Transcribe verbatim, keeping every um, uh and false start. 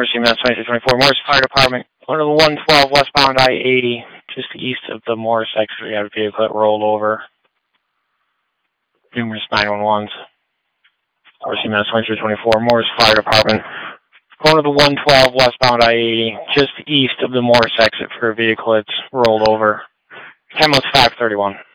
Morris, E M S twenty-three twenty-four, Morris Fire Department. One of the one twelve westbound I eighty, just east of the Morris exit. We had a vehicle that rolled over. Numerous nine one ones. Morris, E M S twenty-three twenty-four, Morris Fire Department. One of the one twelve westbound I eighty, just east of the Morris exit for a vehicle that's rolled over. Ten was five thirty-one.